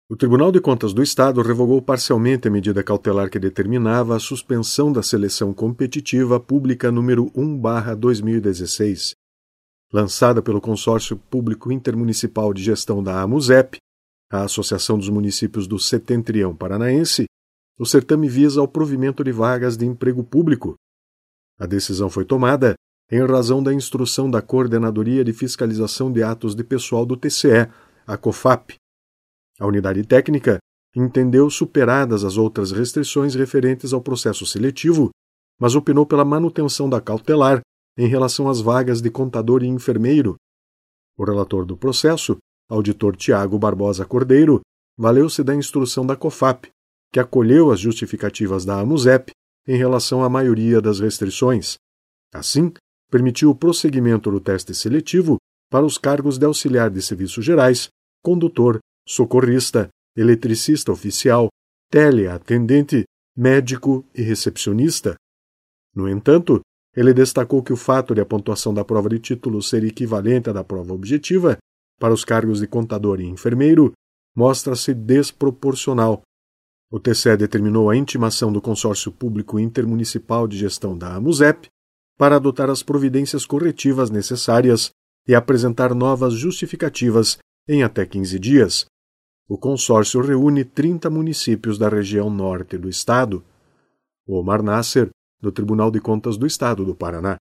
O Tribunal de Contas do Estado revogou parcialmente a medida cautelar que determinava a suspensão da seleção competitiva pública número 1/2016, lançada pelo Consórcio Público Intermunicipal de Gestão da AMUSEP, a Associação dos Municípios do Setentrião Paranaense. O certame visa ao provimento de vagas de emprego público. A decisão foi tomada em razão da instrução da Coordenadoria de Fiscalização de Atos de Pessoal do TCE, a COFAP. A unidade técnica entendeu superadas as outras restrições referentes ao processo seletivo, mas opinou pela manutenção da cautelar em relação às vagas de contador e enfermeiro. O relator do processo, auditor Tiago Barbosa Cordeiro, valeu-se da instrução da COFAP, que acolheu as justificativas da AMUSEP em relação à maioria das restrições. Assim, permitiu o prosseguimento do teste seletivo para os cargos de auxiliar de serviços gerais, condutor, socorrista, eletricista oficial, teleatendente, médico e recepcionista. No entanto, ele destacou que o fato de a pontuação da prova de título ser equivalente à da prova objetiva para os cargos de contador e enfermeiro mostra-se desproporcional. O TCE determinou a intimação do Consórcio Público Intermunicipal de Gestão da AMUSEP para adotar as providências corretivas necessárias e apresentar novas justificativas em até 15 dias. O consórcio reúne 30 municípios da região norte do estado. Omar Nasser, do Tribunal de Contas do Estado do Paraná.